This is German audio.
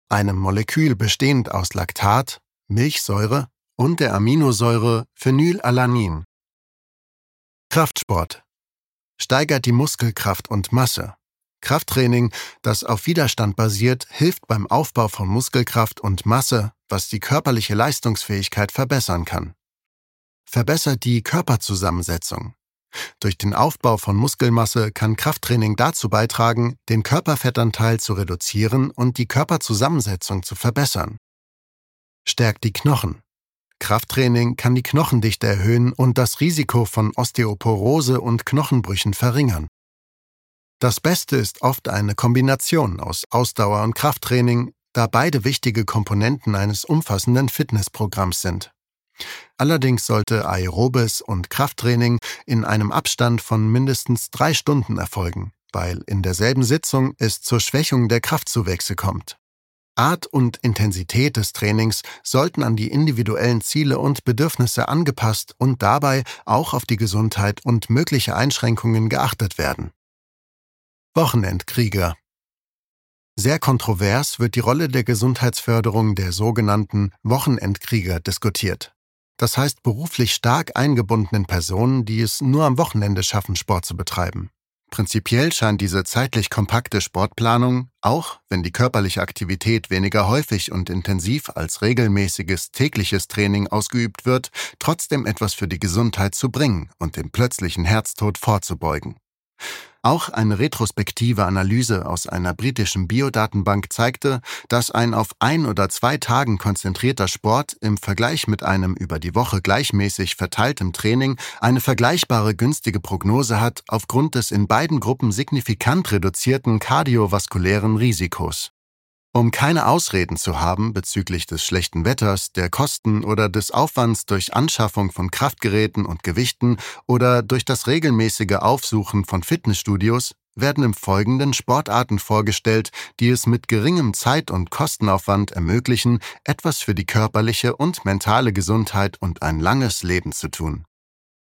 einem Molekül bestehend aus Laktat, Milchsäure und der Aminosäure Phenylalanin. Kraftsport steigert die Muskelkraft und Masse. Krafttraining, das auf Widerstand basiert, hilft beim Aufbau von Muskelkraft und Masse, was die körperliche Leistungsfähigkeit verbessern kann. Verbessert die Körperzusammensetzung. Durch den Aufbau von Muskelmasse kann Krafttraining dazu beitragen, den Körperfettanteil zu reduzieren und die Körperzusammensetzung zu verbessern. Stärkt die Knochen. Krafttraining kann die Knochendichte erhöhen und das Risiko von Osteoporose und Knochenbrüchen verringern. Das Beste ist oft eine Kombination aus Ausdauer- und Krafttraining, da beide wichtige Komponenten eines umfassenden Fitnessprogramms sind. Allerdings sollte Aerobes und Krafttraining in einem Abstand von mindestens 3 Stunden erfolgen, weil in derselben Sitzung es zur Schwächung der Kraftzuwächse kommt. Art und Intensität des Trainings sollten an die individuellen Ziele und Bedürfnisse angepasst und dabei auch auf die Gesundheit und mögliche Einschränkungen geachtet werden. Wochenendkrieger. Sehr kontrovers wird die Rolle der Gesundheitsförderung der sogenannten Wochenendkrieger diskutiert. Das heißt beruflich stark eingebundenen Personen, die es nur am Wochenende schaffen, Sport zu betreiben. Prinzipiell scheint diese zeitlich kompakte Sportplanung, auch wenn die körperliche Aktivität weniger häufig und intensiv als regelmäßiges tägliches Training ausgeübt wird, trotzdem etwas für die Gesundheit zu bringen und dem plötzlichen Herztod vorzubeugen. Auch eine retrospektive Analyse aus einer britischen Biodatenbank zeigte, dass ein auf 1 oder 2 Tagen konzentrierter Sport im Vergleich mit einem über die Woche gleichmäßig verteiltem Training eine vergleichbare günstige Prognose hat aufgrund des in beiden Gruppen signifikant reduzierten kardiovaskulären Risikos. Um keine Ausreden zu haben bezüglich des schlechten Wetters, der Kosten oder des Aufwands durch Anschaffung von Kraftgeräten und Gewichten oder durch das regelmäßige Aufsuchen von Fitnessstudios, werden im Folgenden Sportarten vorgestellt, die es mit geringem Zeit- und Kostenaufwand ermöglichen, etwas für die körperliche und mentale Gesundheit und ein langes Leben zu tun.